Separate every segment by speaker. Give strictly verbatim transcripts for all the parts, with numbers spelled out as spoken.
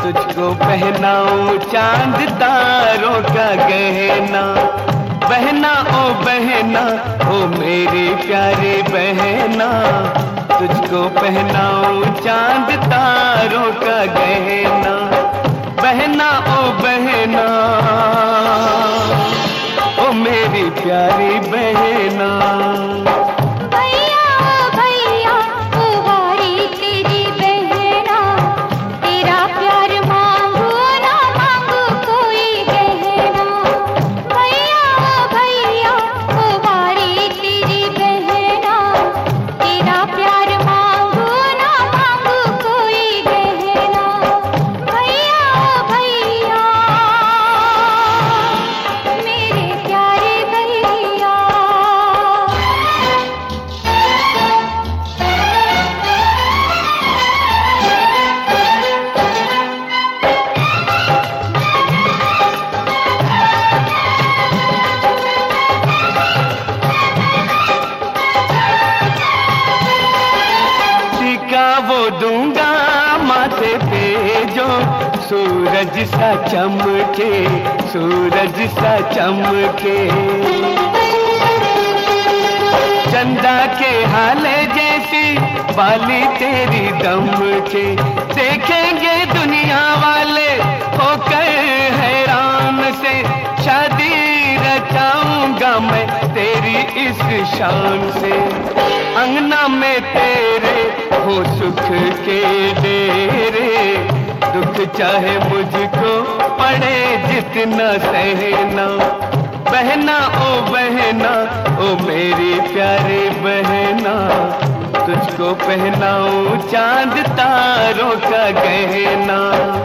Speaker 1: तुझको पहनाऊं चांद तारों का गहना। बहना ओ बहना ओ मेरी प्यारी बहना, तुझको पहनाऊं चांद तारों का गहना। बहना ओ बहना ओ मेरी प्यारी बहना। वो दूंगा माथे पे जो सूरज सा चमके, सूरज सा चमके। चंदा के हाले जैसी बाली तेरी दम के, देखेंगे दुनिया वाले होकर हैरान से। शादी रचाऊंगा मैं तेरी इस शान से, अंगना में तेरे हो सुख के डेरे। दुख चाहे मुझको पड़े जितना सहना। बहना ओ बहना ओ मेरी प्यारी बहना, तुझको पहनाऊं चांद तारों का गहना।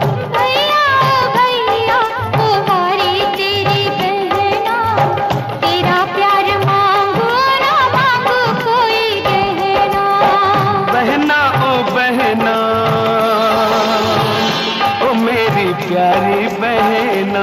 Speaker 1: बहना ओ मेरी प्यारी बहना।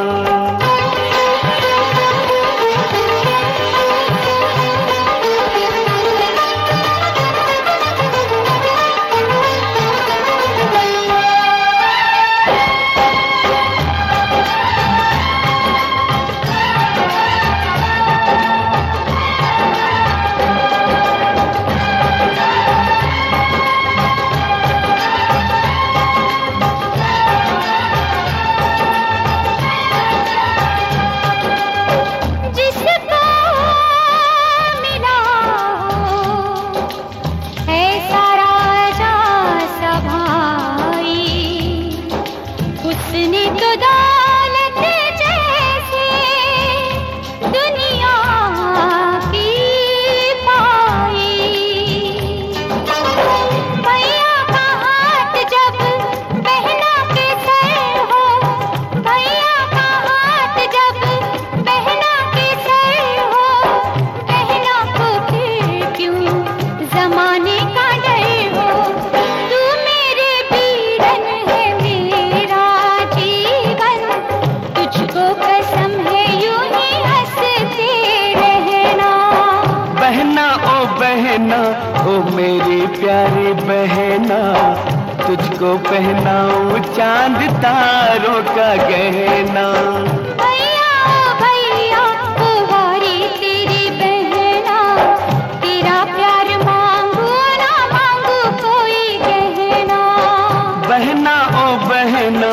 Speaker 1: बहना ओ मेरी प्यारी बहना, तुझको पहनाऊं चांद तारों का गहना।
Speaker 2: भैया भैया ओ वारी तेरी बहना, तेरा प्यार मांगू ना मांगू कोई गहना।
Speaker 1: बहना ओ बहना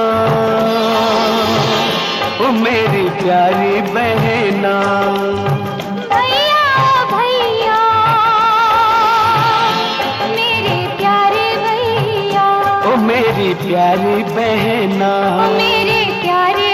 Speaker 1: ओ मेरी प्यारी बहना।
Speaker 2: मेरी प्यारी बहना,
Speaker 1: मेरे प्यारे